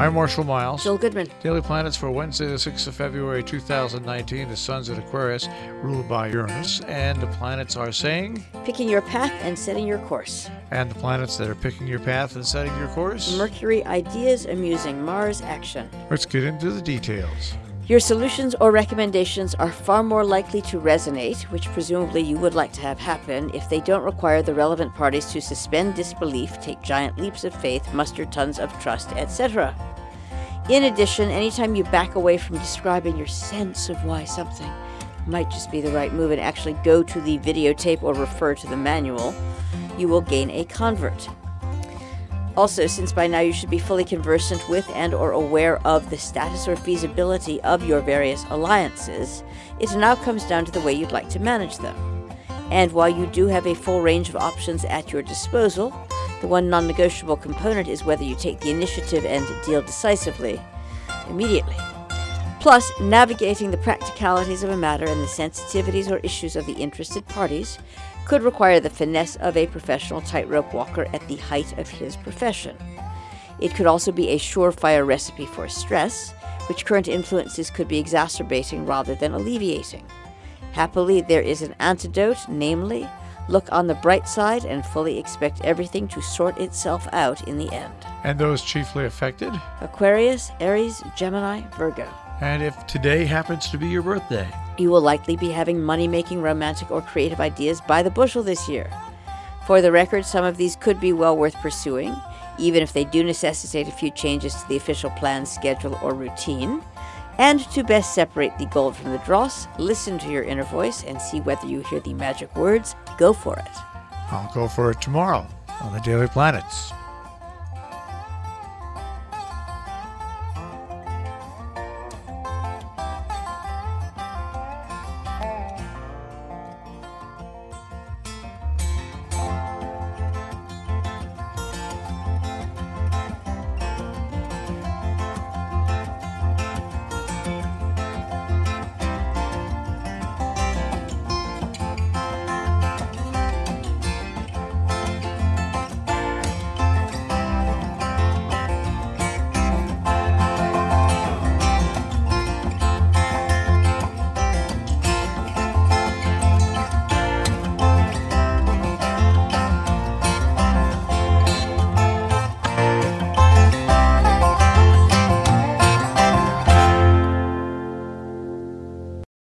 I'm Marshall Miles. Joel Goodman. Daily Planets for Wednesday, the 6th of February, 2019. The sun's at Aquarius, ruled by Uranus. And the planets are saying... Picking your path and setting your course. And the planets that are picking your path and setting your course? Mercury, ideas, amusing. Mars, action. Let's get into the details. Your solutions or recommendations are far more likely to resonate, which presumably you would like to have happen, if they don't require the relevant parties to suspend disbelief, take giant leaps of faith, muster tons of trust, etc. In addition, anytime you back away from describing your sense of why something might just be the right move and actually go to the videotape or refer to the manual, you will gain a convert. Also, since by now you should be fully conversant with and or aware of the status or feasibility of your various alliances, it now comes down to the way you'd like to manage them. And while you do have a full range of options at your disposal, the one non-negotiable component is whether you take the initiative and deal decisively, immediately. Plus, navigating the practicalities of a matter and the sensitivities or issues of the interested parties could require the finesse of a professional tightrope walker at the height of his profession. It could also be a surefire recipe for stress, which current influences could be exacerbating rather than alleviating. Happily, there is an antidote, namely, look on the bright side and fully expect everything to sort itself out in the end. And those chiefly affected? Aquarius, Aries, Gemini, Virgo. And if today happens to be your birthday? You will likely be having money-making, romantic, or creative ideas by the bushel this year. For the record, some of these could be well worth pursuing, even if they do necessitate a few changes to the official plan, schedule, or routine. And to best separate the gold from the dross, listen to your inner voice and see whether you hear the magic words. Go for it. I'll go for it tomorrow on the Daily Planets.